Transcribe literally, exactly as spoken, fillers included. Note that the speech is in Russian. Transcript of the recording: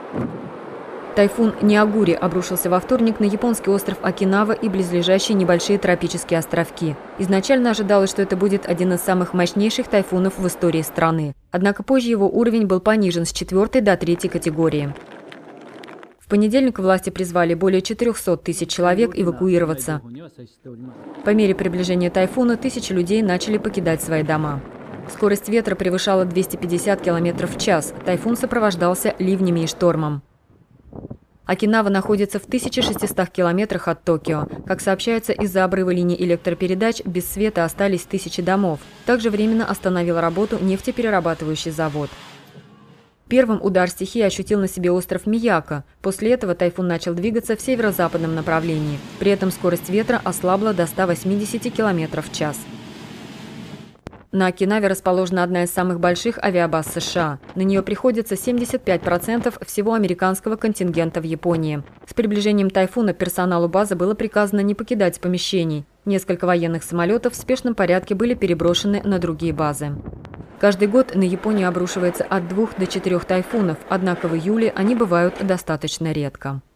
Тайфун Ниагури обрушился во вторник на японский остров Окинава и близлежащие небольшие тропические островки. Изначально ожидалось, что это будет один из самых мощнейших тайфунов в истории страны. Однако позже его уровень был понижен с четвертой до третьей категории. В понедельник власти призвали более четырёхсот тысяч человек эвакуироваться. По мере приближения тайфуна тысячи людей начали покидать свои дома. Скорость ветра превышала двести пятьдесят километров в час. Тайфун сопровождался ливнями и штормом. Окинава находится в тысяче шестистах километрах от Токио. Как сообщается, из-за обрыва линий электропередач без света остались тысячи домов. Также временно остановил работу нефтеперерабатывающий завод. Первым удар стихии ощутил на себе остров Мияко. После этого тайфун начал двигаться в северо-западном направлении. При этом скорость ветра ослабла до ста восьмидесяти километров в час. На Окинаве расположена одна из самых больших авиабаз США. На нее приходится семьдесят пять процентов всего американского контингента в Японии. С приближением тайфуна персоналу базы было приказано не покидать помещений. Несколько военных самолетов в спешном порядке были переброшены на другие базы. Каждый год на Японию обрушивается от двух до четырех тайфунов, однако в июле они бывают достаточно редко.